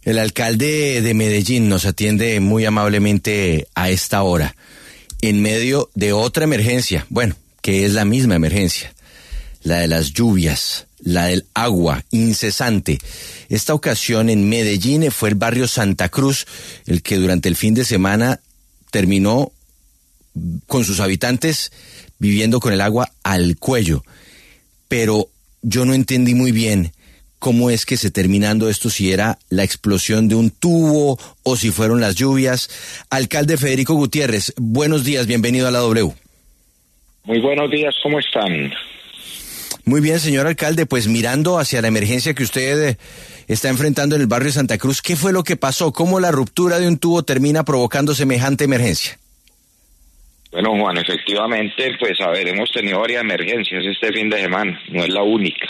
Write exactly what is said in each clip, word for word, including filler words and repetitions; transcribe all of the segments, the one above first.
El alcalde de Medellín nos atiende muy amablemente a esta hora, en medio de otra emergencia, bueno, que es la misma emergencia, la de las lluvias, la del agua incesante. Esta ocasión en Medellín fue el barrio Santa Cruz, el que durante el fin de semana terminó con sus habitantes viviendo con el agua al cuello. Pero yo no entendí muy bien cómo es que se terminando esto, si era la explosión de un tubo o si fueron las lluvias. Alcalde Federico Gutiérrez, buenos días, bienvenido a la W. Muy buenos días, ¿cómo están? Muy bien, señor alcalde, pues mirando hacia la emergencia que usted está enfrentando en el barrio Santa Cruz, ¿qué fue lo que pasó? ¿Cómo la ruptura de un tubo termina provocando semejante emergencia? Bueno, Juan, efectivamente, pues a ver, hemos tenido varias emergencias este fin de semana, no es la única.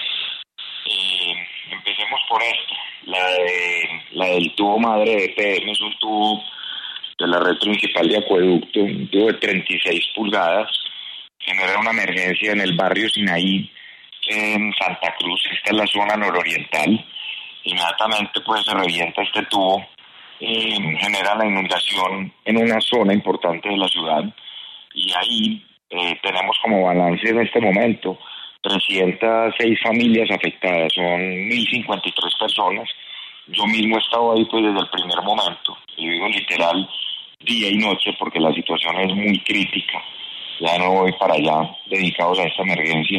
Eh, empecemos por esta, la de la del tubo madre de E P M, es un tubo de la red principal de acueducto, un tubo de treinta y seis pulgadas, genera una emergencia en el barrio Sinaí, en Santa Cruz. Esta es la zona nororiental. Inmediatamente pues se revienta este tubo, eh, genera la inundación en una zona importante de la ciudad, y ahí eh, tenemos como balance en este momento trescientas seis familias afectadas, son mil cincuenta y tres personas. Yo mismo he estado ahí pues desde el primer momento, yo digo literal día y noche porque la situación es muy crítica. Ya no voy para allá dedicados a esta emergencia,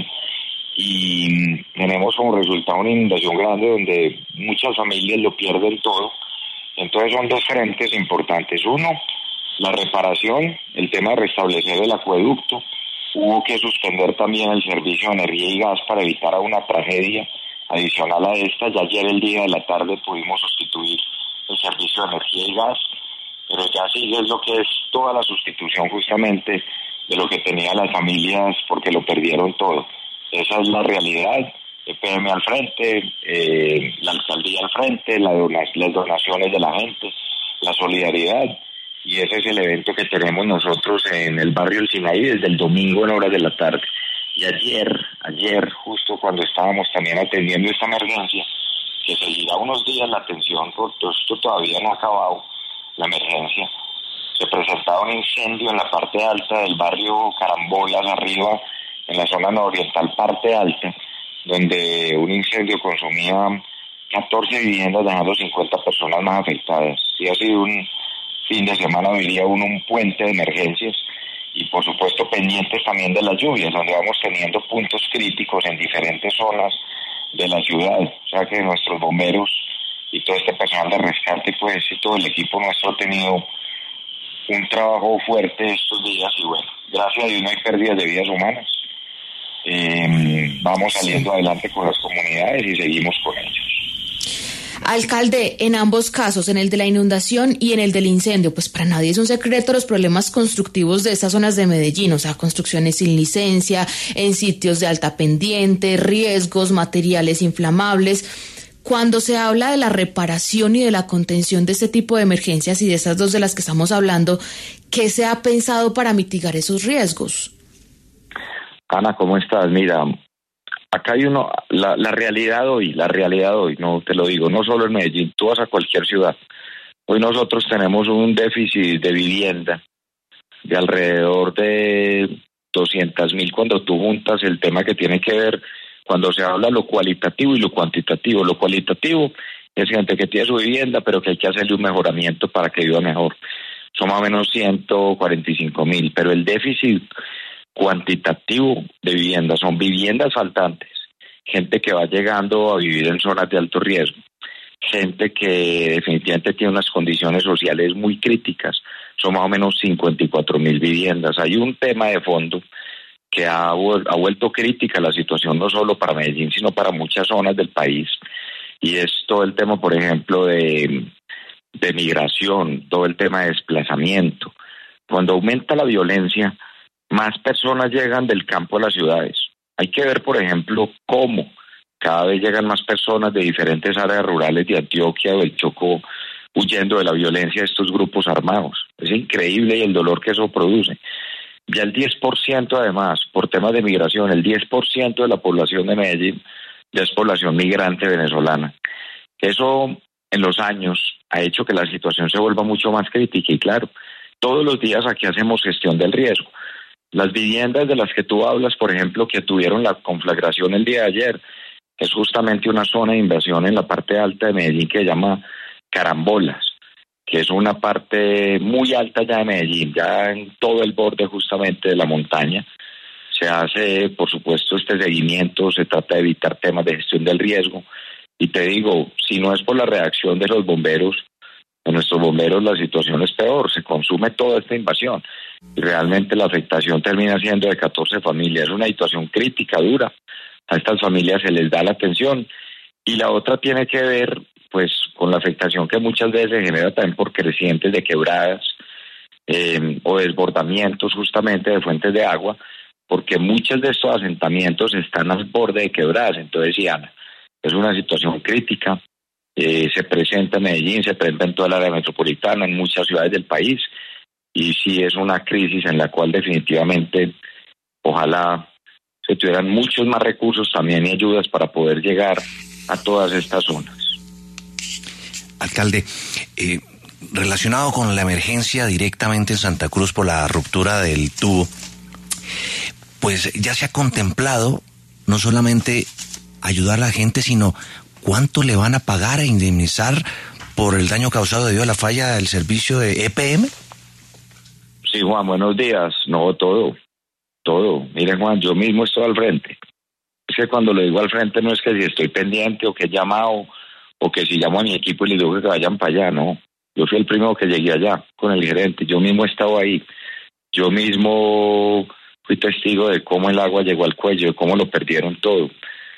y tenemos como resultado una inundación grande donde muchas familias lo pierden todo. Entonces son dos frentes importantes. Uno, la reparación, el tema de restablecer el acueducto. Hubo que suspender también el servicio de energía y gas para evitar una tragedia adicional a esta. Ya ayer el día de la tarde pudimos sustituir el servicio de energía y gas, pero ya sigue lo que es toda la sustitución justamente de lo que tenían las familias porque lo perdieron todo. Esa es la realidad. E P M al frente, eh, la alcaldía al frente, la dona- las donaciones de la gente, la solidaridad, y ese es el evento que tenemos nosotros en el barrio El Sinaí desde el domingo en horas de la tarde. Y ayer, ayer justo cuando estábamos también atendiendo esta emergencia, que seguirá unos días la atención, porque esto todavía no ha acabado, la emergencia, se presentaba un incendio en la parte alta del barrio Carambolas, arriba, en la zona nororiental, parte alta, donde un incendio consumía catorce viviendas, dejando cincuenta personas más afectadas. Sí ha sido un fin de semana, diría uno, un puente de emergencias, y por supuesto pendientes también de las lluvias, donde vamos teniendo puntos críticos en diferentes zonas de la ciudad. O sea que nuestros bomberos y todo este personal de rescate, pues, y todo el equipo nuestro ha tenido un trabajo fuerte estos días, y bueno, gracias a Dios no hay pérdidas de vidas humanas. Eh, vamos saliendo adelante con las comunidades y seguimos con ellos. Alcalde, en ambos casos, en el de la inundación y en el del incendio, pues para nadie es un secreto los problemas constructivos de estas zonas de Medellín, o sea, construcciones sin licencia, en sitios de alta pendiente, riesgos, materiales inflamables. Cuando se habla de la reparación y de la contención de este tipo de emergencias y de estas dos de las que estamos hablando, ¿qué se ha pensado para mitigar esos riesgos? Ana, ¿cómo estás? Mira, acá hay uno, la, la realidad hoy, la realidad hoy, no te lo digo, no solo en Medellín, tú vas a cualquier ciudad. Hoy nosotros tenemos un déficit de vivienda de alrededor de doscientas mil cuando tú juntas el tema que tiene que ver, cuando se habla lo cualitativo y lo cuantitativo. Lo cualitativo es gente que tiene su vivienda, pero que hay que hacerle un mejoramiento para que viva mejor. Son más o menos ciento cuarenta y cinco mil, pero el déficit cuantitativo de viviendas son viviendas faltantes, gente que va llegando a vivir en zonas de alto riesgo, gente que definitivamente tiene unas condiciones sociales muy críticas. Son más o menos cincuenta y cuatro mil viviendas. Hay un tema de fondo que ha, ha vuelto crítica la situación no solo para Medellín, sino para muchas zonas del país, y es todo el tema, por ejemplo, de, de migración, todo el tema de desplazamiento. Cuando aumenta la violencia, más personas llegan del campo a las ciudades. Hay que ver, por ejemplo, cómo cada vez llegan más personas de diferentes áreas rurales de Antioquia o del Chocó huyendo de la violencia de estos grupos armados. Es increíble y el dolor que eso produce. Ya el diez por ciento además, por temas de migración, el diez por ciento de la población de Medellín ya es población migrante venezolana. Eso en los años ha hecho que la situación se vuelva mucho más crítica y claro, todos los días aquí hacemos gestión del riesgo. Las viviendas de las que tú hablas, por ejemplo, que tuvieron la conflagración el día de ayer, es justamente una zona de inversión en la parte alta de Medellín que se llama Carambolas, que es una parte muy alta ya de Medellín, ya en todo el borde justamente de la montaña. Se hace, por supuesto, este seguimiento, se trata de evitar temas de gestión del riesgo. Y te digo, si no es por la reacción de los bomberos, de nuestros bomberos, la situación es peor, se consume toda esta invasión. Y realmente la afectación termina siendo de catorce familias. Es una situación crítica, dura. A estas familias se les da la atención. Y la otra tiene que ver, pues, con la afectación que muchas veces se genera también por crecientes de quebradas eh, o desbordamientos justamente de fuentes de agua, porque muchos de estos asentamientos están al borde de quebradas. Entonces, sí, Ana, es una situación crítica. Eh, se presenta en Medellín, se presenta en toda la área metropolitana, en muchas ciudades del país, y sí es una crisis en la cual definitivamente ojalá se tuvieran muchos más recursos también y ayudas para poder llegar a todas estas zonas. Alcalde, eh, relacionado con la emergencia directamente en Santa Cruz por la ruptura del tubo, pues ya se ha contemplado no solamente ayudar a la gente, sino ¿cuánto le van a pagar e indemnizar por el daño causado debido a la falla del servicio de E P M? Sí, Juan, buenos días. No, todo, todo. Miren, Juan, yo mismo estoy al frente. Es que cuando lo digo al frente no es que si estoy pendiente o que he llamado o que si llamo a mi equipo y les digo que vayan para allá, no. Yo fui el primero que llegué allá con el gerente. Yo mismo he estado ahí. Yo mismo fui testigo de cómo el agua llegó al cuello, de cómo lo perdieron todo.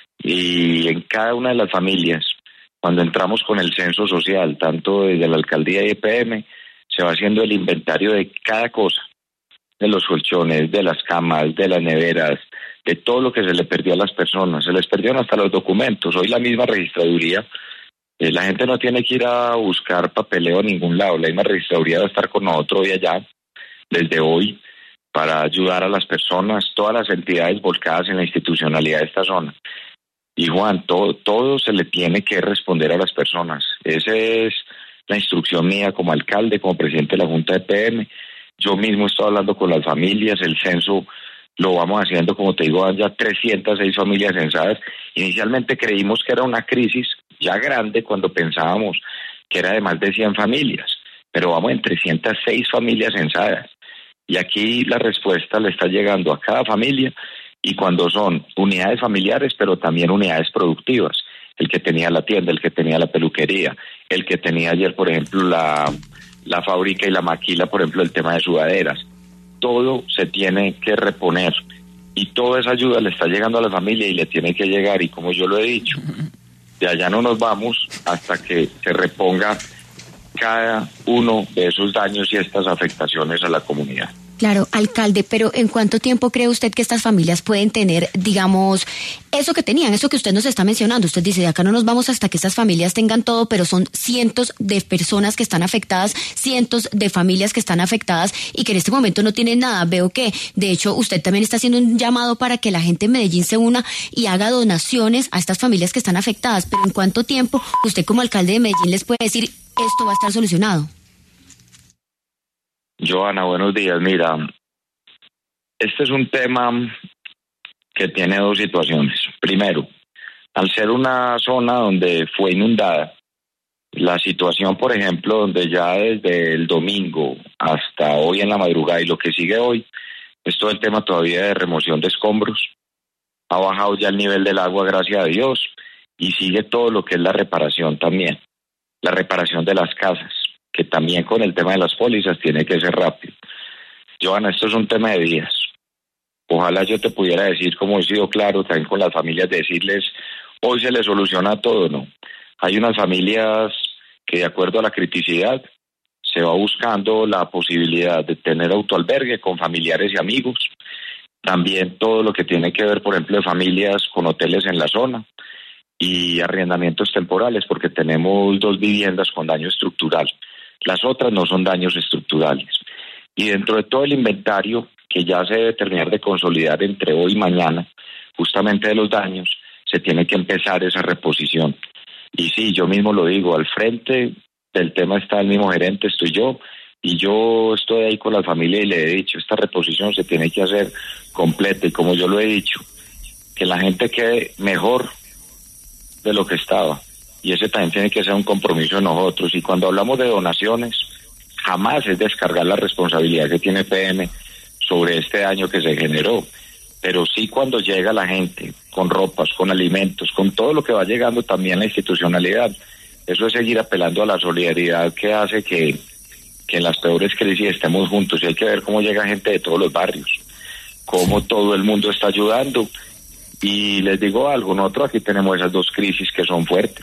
Y en cada una de las familias, cuando entramos con el censo social, tanto desde la alcaldía y E P M, se va haciendo el inventario de cada cosa, de los colchones, de las camas, de las neveras, de todo lo que se le perdió a las personas. Se les perdieron hasta los documentos. Hoy la misma registraduría, eh, la gente no tiene que ir a buscar papeleo a ningún lado. La misma registraduría va a estar con nosotros hoy allá, desde hoy, para ayudar a las personas, todas las entidades volcadas en la institucionalidad de esta zona. Y Juan, todo, todo se le tiene que responder a las personas. Esa es la instrucción mía como alcalde, como presidente de la Junta de E P M. Yo mismo estoy hablando con las familias, el censo lo vamos haciendo, como te digo, ya trescientas seis familias censadas. Inicialmente creímos que era una crisis ya grande cuando pensábamos que era de más de cien familias, pero vamos en trescientas seis familias censadas. Y aquí la respuesta le está llegando a cada familia, y cuando son unidades familiares, pero también unidades productivas, el que tenía la tienda, el que tenía la peluquería, el que tenía ayer, por ejemplo, la, la fábrica y la maquila, por ejemplo, el tema de sudaderas, todo se tiene que reponer, y toda esa ayuda le está llegando a la familia y le tiene que llegar, y como yo lo he dicho, de allá no nos vamos hasta que se reponga cada uno de esos daños y estas afectaciones a la comunidad. Claro, alcalde, pero ¿en cuánto tiempo cree usted que estas familias pueden tener, digamos, eso que tenían, eso que usted nos está mencionando? Usted dice, de acá no nos vamos hasta que estas familias tengan todo, pero son cientos de personas que están afectadas, cientos de familias que están afectadas y que en este momento no tienen nada. Veo que, de hecho, usted también está haciendo un llamado para que la gente en Medellín se una y haga donaciones a estas familias que están afectadas, pero ¿en cuánto tiempo usted como alcalde de Medellín les puede decir esto va a estar solucionado? Joana, buenos días. Mira, este es un tema que tiene dos situaciones. Primero, al ser una zona donde fue inundada, la situación, por ejemplo, donde ya desde el domingo hasta hoy en la madrugada y lo que sigue hoy, es todo el tema todavía de remoción de escombros. Ha bajado ya el nivel del agua, gracias a Dios, y sigue todo lo que es la reparación también, la reparación de las casas, que también con el tema de las pólizas tiene que ser rápido. Joana, esto es un tema de días. Ojalá yo te pudiera decir, como he sido claro también con las familias, decirles, hoy se les soluciona todo, ¿no? Hay unas familias que, de acuerdo a la criticidad, se va buscando la posibilidad de tener autoalbergue con familiares y amigos. También todo lo que tiene que ver, por ejemplo, de familias con hoteles en la zona y arrendamientos temporales, porque tenemos dos viviendas con daño estructural. Las otras no son daños estructurales. Y dentro de todo el inventario que ya se debe terminar de consolidar entre hoy y mañana, justamente de los daños, se tiene que empezar esa reposición. Y sí, yo mismo lo digo, al frente del tema está el mismo gerente, estoy yo, y yo estoy ahí con la familia y le he dicho, esta reposición se tiene que hacer completa, y como yo lo he dicho, que la gente quede mejor de lo que estaba, y ese también tiene que ser un compromiso de nosotros. Y cuando hablamos de donaciones, jamás es descargar la responsabilidad que tiene P M sobre este daño que se generó, pero sí cuando llega la gente con ropas, con alimentos, con todo lo que va llegando también la institucionalidad. Eso es seguir apelando a la solidaridad que hace que, que en las peores crisis estemos juntos, y hay que ver cómo llega gente de todos los barrios, cómo todo el mundo está ayudando. Y les digo algo, nosotros aquí tenemos esas dos crisis que son fuertes,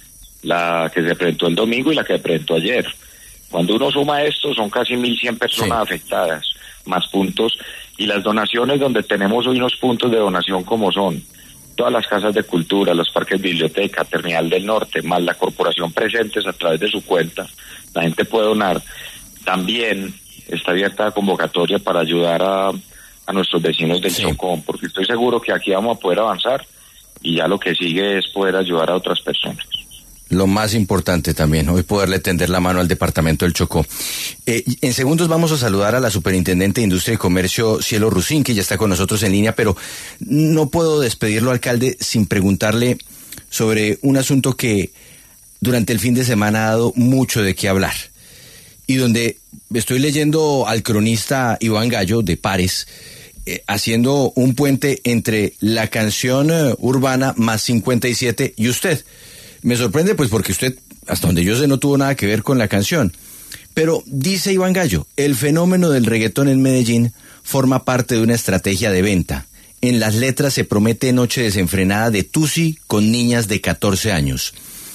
la que se presentó el domingo y la que se presentó ayer. Cuando uno suma esto, son casi mil cien personas sí. afectadas, más puntos, y las donaciones donde tenemos hoy unos puntos de donación como son todas las casas de cultura, los parques biblioteca, Terminal del Norte, más la corporación Presentes a través de su cuenta, la gente puede donar. También está abierta la convocatoria para ayudar a, a nuestros vecinos del sí. Chocó, porque estoy seguro que aquí vamos a poder avanzar, y ya lo que sigue es poder ayudar a otras personas. Lo más importante también, hoy poderle tender la mano al departamento del Chocó. Eh, en segundos vamos a saludar a la superintendente de Industria y Comercio, Cielo Rusín, que ya está con nosotros en línea, pero no puedo despedirlo, alcalde, sin preguntarle sobre un asunto que durante el fin de semana ha dado mucho de qué hablar, y donde estoy leyendo al cronista Iván Gallo de Pares, eh, haciendo un puente entre la canción eh, urbana más cincuenta y siete y usted. Me sorprende pues porque usted, hasta donde yo sé, no tuvo nada que ver con la canción. Pero dice Iván Gallo, el fenómeno del reggaetón en Medellín forma parte de una estrategia de venta. En las letras se promete noche desenfrenada de Tusi con niñas de catorce años.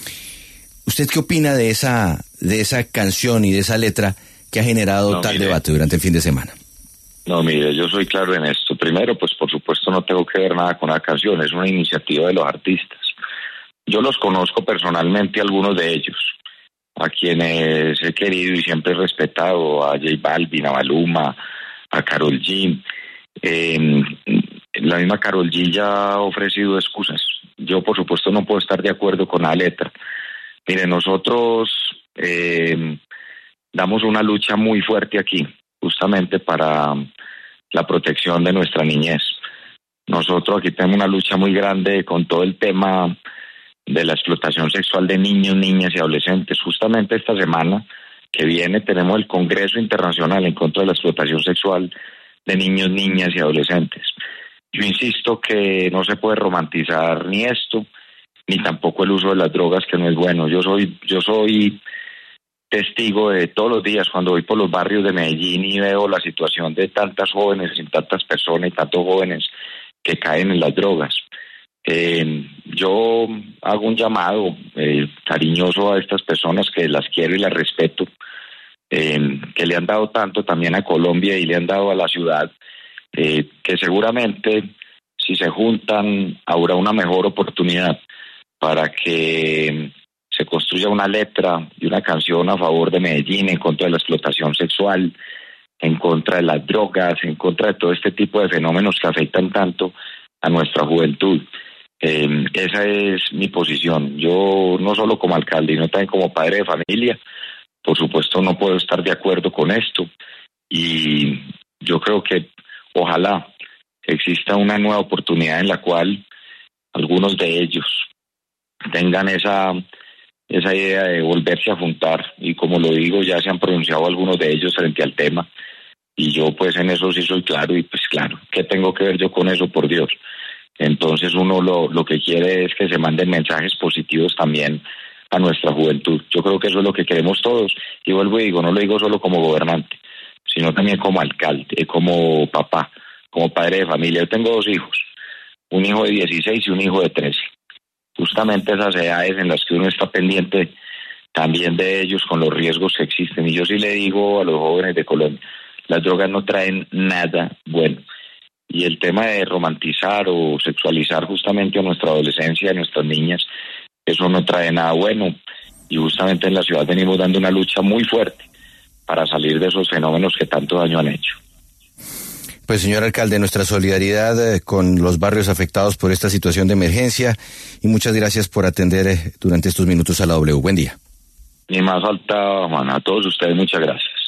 ¿Usted qué opina de esa, de esa canción y de esa letra que ha generado no, tal mire, debate durante el fin de semana? No, mire, yo soy claro en esto. Primero, pues por supuesto no tengo que ver nada con la canción, es una iniciativa de los artistas. Yo los conozco personalmente, algunos de ellos, a quienes he querido y siempre he respetado, a J Balvin, a Maluma, a Karol G. Eh, la misma Karol G ya ha ofrecido excusas. Yo, por supuesto, no puedo estar de acuerdo con la letra. Mire, nosotros eh, damos una lucha muy fuerte aquí, justamente para la protección de nuestra niñez. Nosotros aquí tenemos una lucha muy grande con todo el tema de la explotación sexual de niños, niñas y adolescentes. Justamente esta semana que viene tenemos el Congreso Internacional en contra de la explotación sexual de niños, niñas y adolescentes. Yo insisto que no se puede romantizar ni esto, ni tampoco el uso de las drogas, que no es bueno. Yo soy, yo soy testigo de todos los días cuando voy por los barrios de Medellín y veo la situación de tantas jóvenes y tantas personas y tantos jóvenes que caen en las drogas. Eh, yo hago un llamado eh, cariñoso a estas personas que las quiero y las respeto, eh, que le han dado tanto también a Colombia y le han dado a la ciudad, eh, que seguramente si se juntan habrá una mejor oportunidad para que se construya una letra y una canción a favor de Medellín, en contra de la explotación sexual, en contra de las drogas, en contra de todo este tipo de fenómenos que afectan tanto a nuestra juventud. Eh, esa es mi posición. Yo no solo como alcalde, sino también como padre de familia, por supuesto no puedo estar de acuerdo con esto, y yo creo que ojalá exista una nueva oportunidad en la cual algunos de ellos tengan esa esa idea de volverse a juntar, y como lo digo, ya se han pronunciado algunos de ellos frente al tema, y yo pues en eso sí soy claro, y pues claro, ¿qué tengo que ver yo con eso, por Dios? Entonces uno lo, lo que quiere es que se manden mensajes positivos también a nuestra juventud. Yo creo que eso es lo que queremos todos, y vuelvo y digo, no lo digo solo como gobernante, sino también como alcalde, como papá, como padre de familia. Yo tengo dos hijos, un hijo de dieciséis y un hijo de trece. Justamente esas edades en las que uno está pendiente también de ellos con los riesgos que existen. Y yo sí le digo a los jóvenes de Colombia, las drogas no traen nada bueno. Y el tema de romantizar o sexualizar justamente a nuestra adolescencia, a nuestras niñas, eso no trae nada bueno. Y justamente en la ciudad venimos dando una lucha muy fuerte para salir de esos fenómenos que tanto daño han hecho. Pues señor alcalde, nuestra solidaridad eh, con los barrios afectados por esta situación de emergencia y muchas gracias por atender eh, durante estos minutos a la W. Buen día. Ni más falta, Juan, a todos ustedes muchas gracias.